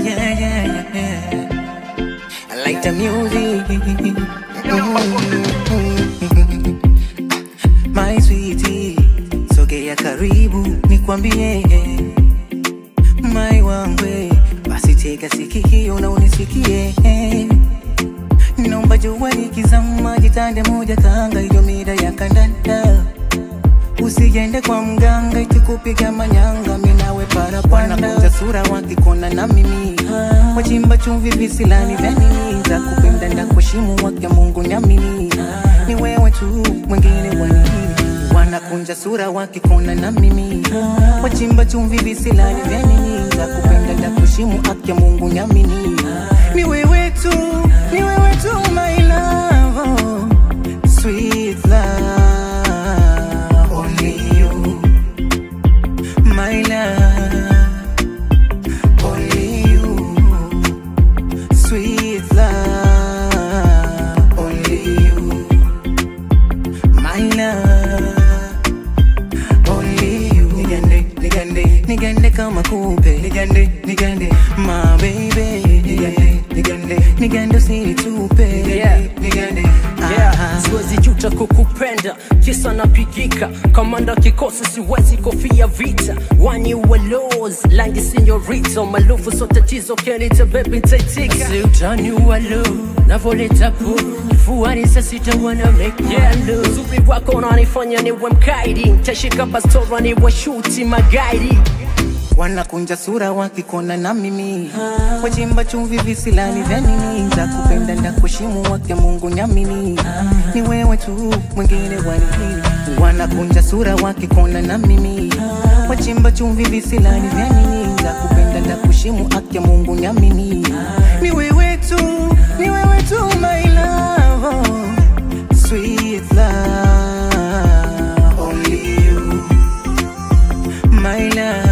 yeah, yeah, yeah. I like the music. My sweetie, sogea karibu nikwambie my wangwe, basi tega sikio na unisikie. Naomba jua nikizama jitande moja kanga hiyo mida ya kandanda. Usiende kwa mganga ikikupiga manyanga mimi nawe parapanda. Wanakuja sura wakikona na mimi wachimba chumvi visilani vya nini za kupenda ndakuheshimu wake Mungu nyamini ni wewe tu mwingine wanini. Wanakunja sura wakikona na mimi wachimba chumvi visilani vya nini za kupenda ndakuheshimu wake Mungu nyamini ni wewe tu, ni wewe tu my love, sweet love. My love, only you, sweet love, only you. My love, only you. Nigande, nigande, nigande kama kupe. Nigande, nigande, my baby. Nigande, nigande, nigande usinitupe. Yeah, nigande. Siwezi juta kukupenda, kisa napigika kamanda kikosi, siwezi kofia vita. Wani uwe laws, langi senyorita, malufu so tatizo kenita baby taitika. Si utani uwe low, navoleta po kifuani sasita wana make yeah low. Uzuri wako unanifanya niwe mkaidi, tashika pastora niwe shuti magaidi. Wanakunja sura wakikona na mimi wachimba chumvi visilani vya nini za kupenda ndakuheshimu wake Mungu nyamini ni wewe tu mwingine wanini. Wanakunja sura wakikona na mimi wachimba chumvi visilani vya nini za kupenda ndakuheshimu wake Mungu nyamini ni wewe tu, ni wewe tu my love, sweet love, only you my love.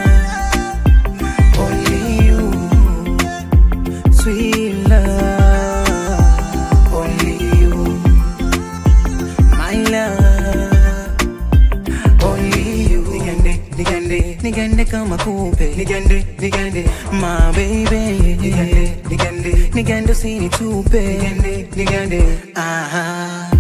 Sweet love, only you. My love, only you. Nigande, nigande, nigande kama kupe. Nigande, nigande, my baby. Nigande, nigande, nigande usinitupe. Nigande, nigande, aha.